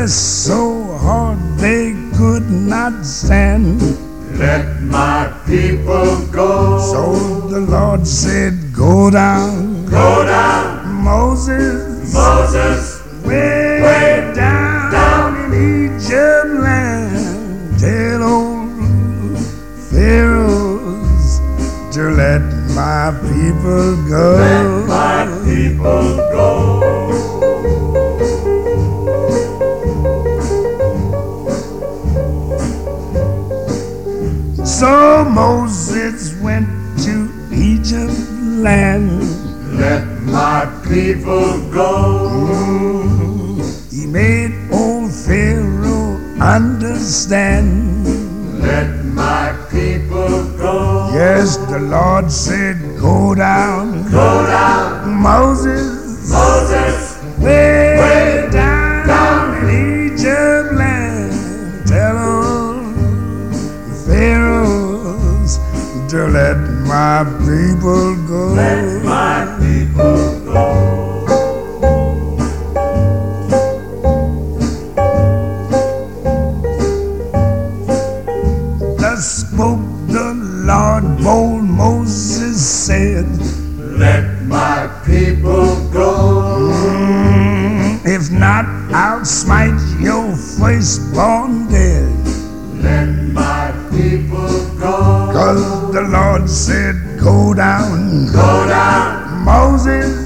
pressed so hard they could not stand. Let my people go. So the Lord said, go down. Go down. Moses, Moses, way down in Egypt land. Tell old Pharaohs to let my people go. let my people go. So Moses went to Egypt land. Let my people go. He made old Pharaoh understand. Let my people go. Yes, the Lord said, go down. Go down. Moses, Moses, way down in Egypt land. Tell old Pharaohs to let my people go. let my people go. Thus spoke the Lord, bold Moses said, Let my people go. if not, I'll smite your firstborn dead. Let my people go. 'Cause the Lord said, go down. Go down. Moses,